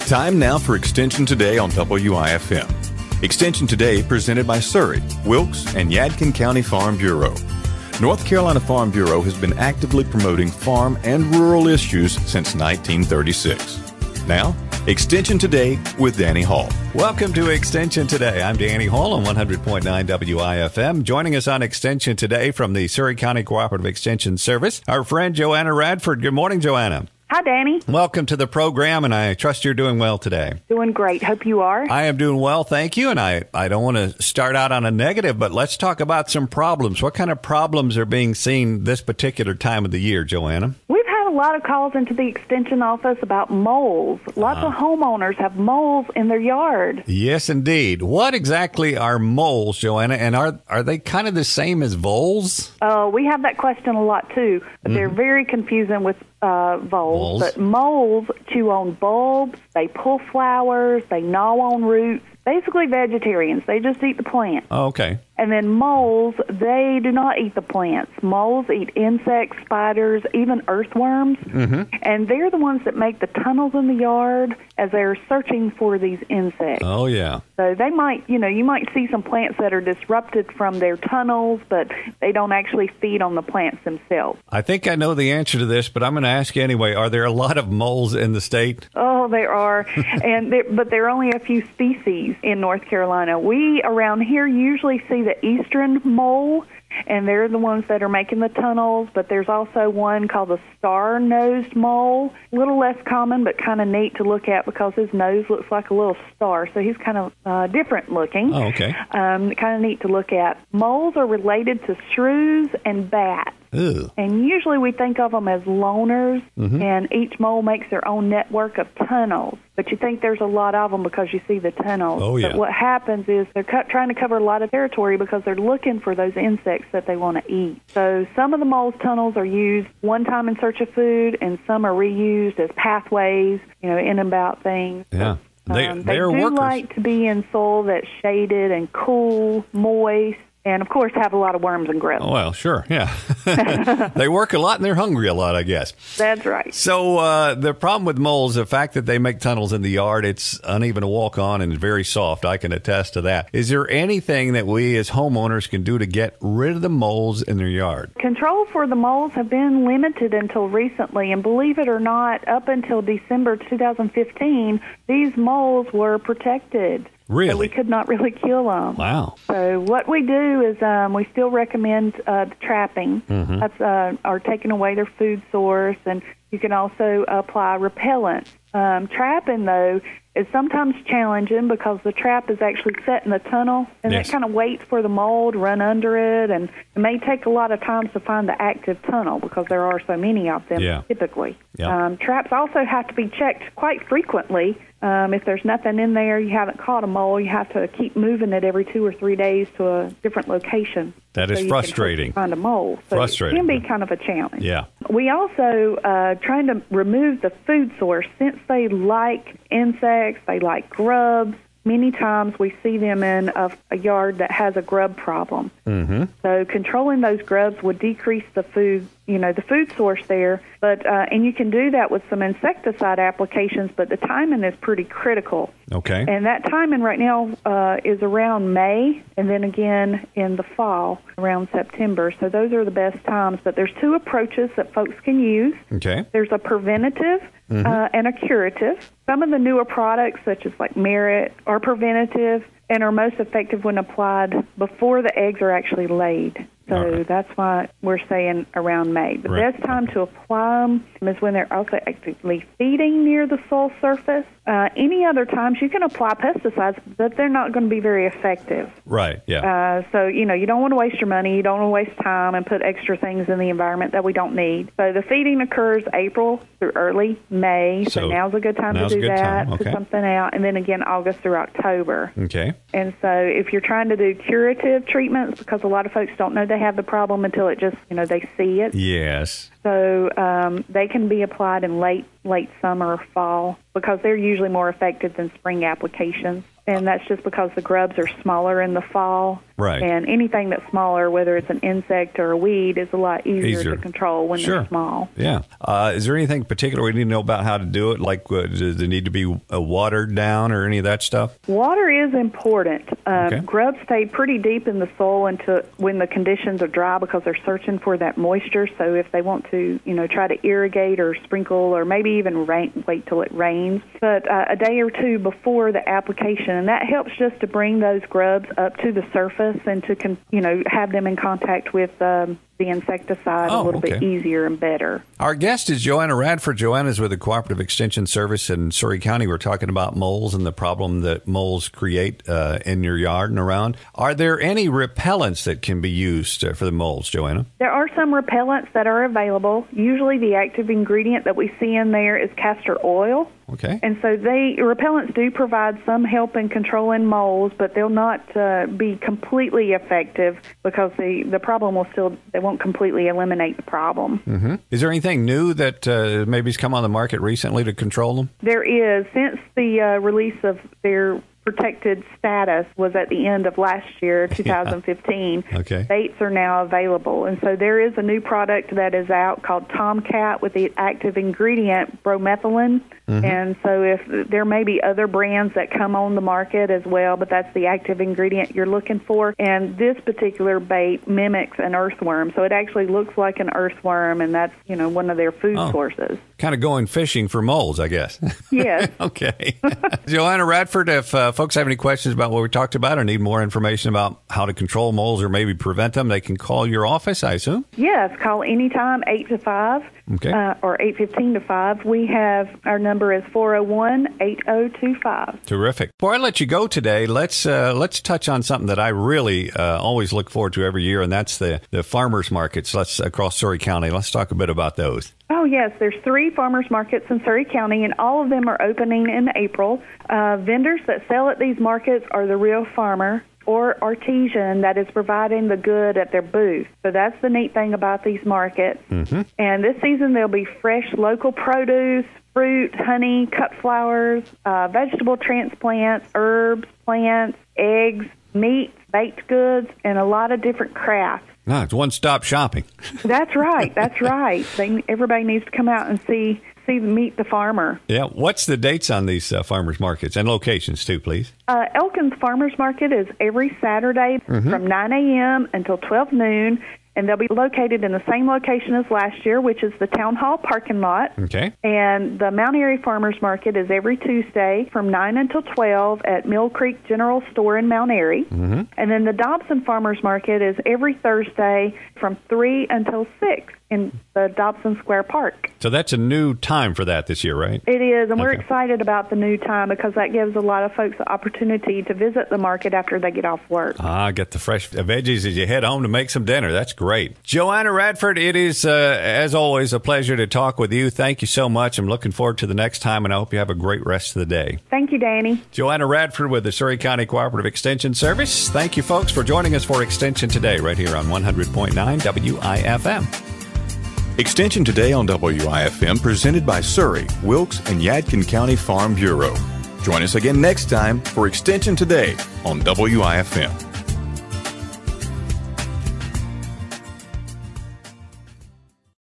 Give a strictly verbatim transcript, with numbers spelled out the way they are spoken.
Time now for Extension Today on W I F M. Extension Today presented by Surrey, Wilkes, and Yadkin County Farm Bureau. North Carolina Farm Bureau has been actively promoting farm and rural issues since nineteen thirty-six. Now, Extension Today with Danny Hall. Welcome to Extension Today. I'm Danny Hall on one hundred point nine W I F M. Joining us on Extension Today from the Surrey County Cooperative Extension Service, our friend Joanna Radford. Good morning, Joanna. Hi, Danny. Welcome to the program, and I trust you're doing well today. Doing great. Hope you are. I am doing well, thank you. And I, I don't want to start out on a negative, but let's talk about some problems. What kind of problems are being seen this particular time of the year, Joanna? We've had a lot of calls into the Extension office about moles. Lots uh, of homeowners have moles in their yard. Yes, indeed. What exactly are moles, Joanna, and are are they kind of the same as voles? Uh, we have that question a lot, too. But mm-hmm. They're very confusing with uh, voles. Moles. But moles chew on bulbs, they pull flowers, they gnaw on roots. Basically vegetarians. They just eat the plant. Oh, okay. And then moles, they do not eat the plants. Moles eat insects, spiders, even earthworms. Mm-hmm. And they're the ones that make the tunnels in the yard as they're searching for these insects. Oh, yeah. So they might, you know, you might see some plants that are disrupted from their tunnels, but they don't actually feed on the plants themselves. I think I know the answer to this, but I'm going to ask you anyway. Are there a lot of moles in the state? Oh, there are, and there, but there are only a few species in North Carolina. We around here usually see the eastern mole, and they're the ones that are making the tunnels, but there's also one called the star-nosed mole. A little less common, but kind of neat to look at because his nose looks like a little star, so he's kind of uh, different looking. Oh, okay. Um, kind of neat to look at. Moles are related to shrews and bats. Ew. And usually we think of them as loners, mm-hmm. and each mole makes their own network of tunnels. But you think there's a lot of them because you see the tunnels. Oh, yeah. But what happens is they're cu- trying to cover a lot of territory because they're looking for those insects that they want to eat. So some of the mole's tunnels are used one time in search of food, and some are reused as pathways, you know, in and about things. Yeah. They, um, they, they are do workers. like to be in soil that's shaded and cool, moist, and, of course, have a lot of worms and grubs. Oh, well, sure, yeah. They work a lot and they're hungry a lot, I guess. That's right. So uh, the problem with moles, the fact that they make tunnels in the yard, it's uneven to walk on and very soft. I can attest to that. Is there anything that we as homeowners can do to get rid of the moles in their yard? Control for the moles have been limited until recently, and believe it or not, up until December two thousand fifteen, these moles were protected. Really? So we could not really kill them. Wow. So what we do is um, we still recommend uh, trapping. Mm-hmm. That's uh, or taking away their food source, and you can also apply repellent. Um, trapping, though, is sometimes challenging because the trap is actually set in the tunnel, and yes. it kind of waits for the mole to run under it, and it may take a lot of time to find the active tunnel because there are so many of them yeah. typically. Yep. Um, traps also have to be checked quite frequently. Um, if there's nothing in there, you haven't caught a mole, you have to keep moving it every two or three days to a different location. That is so frustrating. You can find a mole. So frustrating. It can be kind of a challenge. Yeah. We also uh, trying to remove the food source. Since they like insects, they like grubs, many times we see them in a, a yard that has a grub problem. Mm-hmm. So controlling those grubs would decrease the food, you know, the food source there. But uh, and you can do that with some insecticide applications, but the timing is pretty critical. Okay. And that timing right now uh, is around May, and then again in the fall around September. So those are the best times. But there's two approaches that folks can use. Okay. There's a preventative mm-hmm. uh, and a curative. Some of the newer products, such as like Merit, are preventative and are most effective when applied before the eggs are actually laid. So right. that's why we're saying around May. The right. best time to apply them is when they're also actively feeding near the soil surface. Uh, any other times you can apply pesticides, but they're not going to be very effective. Right, yeah. Uh, so, you know, you don't want to waste your money. You don't want to waste time and put extra things in the environment that we don't need. So the feeding occurs April through early May. So, so now's a good time to do that, okay. put something out. And then again, August through October. Okay. And so if you're trying to do curative treatments, because a lot of folks don't know they have the problem until it just, you know, they see it. Yes. So um, they can be applied in late late summer or fall because they're usually more effective than spring applications. And that's just because the grubs are smaller in the fall Right. And anything that's smaller, whether it's an insect or a weed, is a lot easier, Easier. to control when Sure. they're small. Yeah. Uh, is there anything particular we need to know about how to do it? Like, uh, does it need to be uh, watered down or any of that stuff? Water is important. Um, Okay. Grubs stay pretty deep in the soil until when the conditions are dry because they're searching for that moisture. So if they want to, you know, try to irrigate or sprinkle or maybe even rain, wait till it rains, but uh, a day or two before the application, and that helps just to bring those grubs up to the surface and to, con- you know, have them in contact with um, the insecticide Oh, a little okay. bit easier and better. Our guest is Joanna Radford. Joanna's with the Cooperative Extension Service in Surrey County. We're talking about moles and the problem that moles create uh, in your yard and around. Are there any repellents that can be used uh, for the moles, Joanna? There are some repellents that are available. Usually the active ingredient that we see in there is castor oil. Okay. And so they repellents do provide some help in controlling moles, but they'll not uh, be completely effective because the, the problem will still, they won't completely eliminate the problem. Mm-hmm. Is there anything new that uh, maybe has come on the market recently to control them? There is. Since the uh, release of their protected status was at the end of last year, two thousand fifteen, Yeah. Okay. baits are now available. And so there is a new product that is out called Tomcat with the active ingredient bromethylene. Mm-hmm. And so if there may be other brands that come on the market as well, but that's the active ingredient you're looking for. And this particular bait mimics an earthworm. So it actually looks like an earthworm, and that's, you know, one of their food Oh. sources. Kind of going fishing for moles, I guess. Yes. Okay. Joanna Radford, if uh, folks have any questions about what we talked about or need more information about how to control moles or maybe prevent them, they can call your office, I assume? Yes, call anytime, eight to five, Okay. uh, or eight fifteen to five. We have, our number is four oh one, eight oh two five. Terrific. Before I let you go today, let's uh, let's touch on something that I really uh, always look forward to every year, and that's the, the farmers markets let's across Surrey County. Let's talk a bit about those. Oh, yes. There's three farmers markets in Surrey County, and all of them are opening in April. Uh, vendors that sell at these markets are the real farmer or artisan that is providing the good at their booth. So that's the neat thing about these markets. Mm-hmm. And this season there'll be fresh local produce, fruit, honey, cut flowers, uh, vegetable transplants, herbs, plants, eggs, meat, baked goods, and a lot of different crafts. No, it's one-stop shopping. That's right. That's right. They, everybody needs to come out and see see meet the farmer. Yeah. What's the dates on these uh, farmers markets and locations, too, please? Uh, Elkins Farmers Market is every Saturday mm-hmm. from nine a.m. until twelve noon, and they'll be located in the same location as last year, which is the Town Hall parking lot. Okay. And the Mount Airy Farmers Market is every Tuesday from nine until twelve at Mill Creek General Store in Mount Airy. Mm-hmm. And then the Dobson Farmers Market is every Thursday from three until six in the Dobson Square Park. So that's a new time for that this year, right? It is, and we're Okay. excited about the new time because that gives a lot of folks the opportunity to visit the market after they get off work. Ah, get the fresh veggies as you head home to make some dinner. That's great. Joanna Radford, it is, uh, as always, a pleasure to talk with you. Thank you so much. I'm looking forward to the next time, and I hope you have a great rest of the day. Thank you, Danny. Joanna Radford with the Surrey County Cooperative Extension Service. Thank you, folks, for joining us for Extension Today right here on one hundred point nine W I F M. Extension Today on W I F M, presented by Surrey, Wilkes, and Yadkin County Farm Bureau. Join us again next time for Extension Today on W I F M.